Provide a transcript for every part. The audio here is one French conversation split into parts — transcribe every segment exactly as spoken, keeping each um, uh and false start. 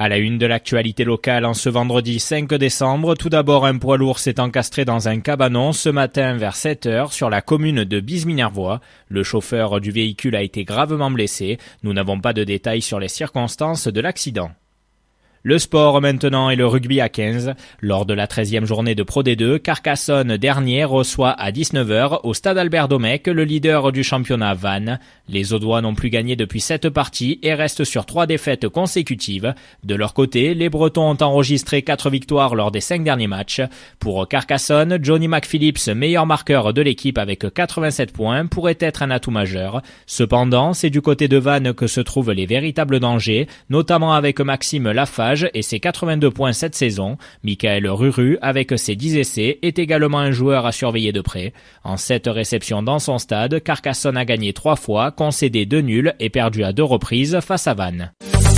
À la une de l'actualité locale en ce vendredi cinq décembre, tout d'abord un poids lourd s'est encastré dans un cabanon ce matin vers sept heures sur la commune de Bise-Minervois. Le chauffeur du véhicule a été gravement blessé. Nous n'avons pas de détails sur les circonstances de l'accident. Le sport maintenant et le rugby à quinze. Lors de la treizième journée de Pro D deux, Carcassonne dernier reçoit à dix-neuf heures au stade Albert Domecq le leader du championnat Vannes. Les Audois n'ont plus gagné depuis sept parties et restent sur trois défaites consécutives. De leur côté, les Bretons ont enregistré quatre victoires lors des cinq derniers matchs. Pour Carcassonne, Johnny McPhillips, meilleur marqueur de l'équipe avec quatre-vingt-sept points, pourrait être un atout majeur. Cependant, c'est du côté de Vannes que se trouvent les véritables dangers, notamment avec Maxime Lafage et ses quatre-vingt-deux points cette saison. Michael Ruru, avec ses dix essais, est également un joueur à surveiller de près. En sept réceptions dans son stade, Carcassonne a gagné trois fois, concédé deux nuls et perdu à deux reprises face à Vannes.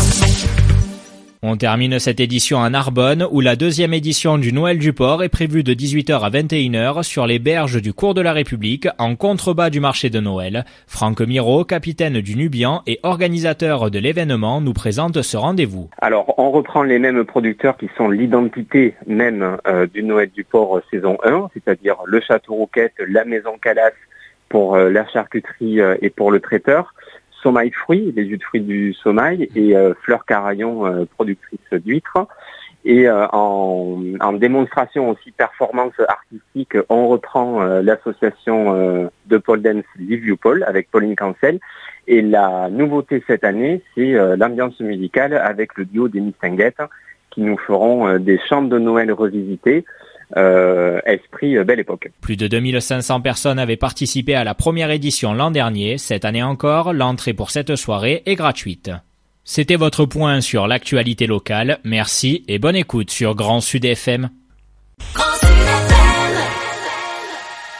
On termine cette édition à Narbonne où la deuxième édition du Noël du Port est prévue de dix-huit heures à vingt et une heures sur les berges du cours de la République en contrebas du marché de Noël. Franck Miro, capitaine du Nubian et organisateur de l'événement, nous présente ce rendez-vous. Alors on reprend les mêmes producteurs qui sont l'identité même euh, du Noël du Port saison un, c'est-à-dire le Château Rouquette, la Maison Calas pour euh, la charcuterie euh, et pour le traiteur. Sommeil Fruits, les jus de fruits du Sommeil, et euh, Fleur Carayon, euh, productrice d'huîtres. Et euh, en, en démonstration aussi performance artistique, on reprend euh, l'association euh, de pole dance Live You Pole avec Pauline Cancel. Et la nouveauté cette année, c'est euh, l'ambiance musicale avec le duo des Mistinguettes qui nous feront euh, des chants de Noël revisités. Euh, esprit euh, belle époque. Plus de deux mille cinq cents personnes avaient participé à la première édition l'an dernier. Cette année encore, l'entrée pour cette soirée est gratuite. C'était votre point sur l'actualité locale. Merci et bonne écoute sur Grand Sud F M.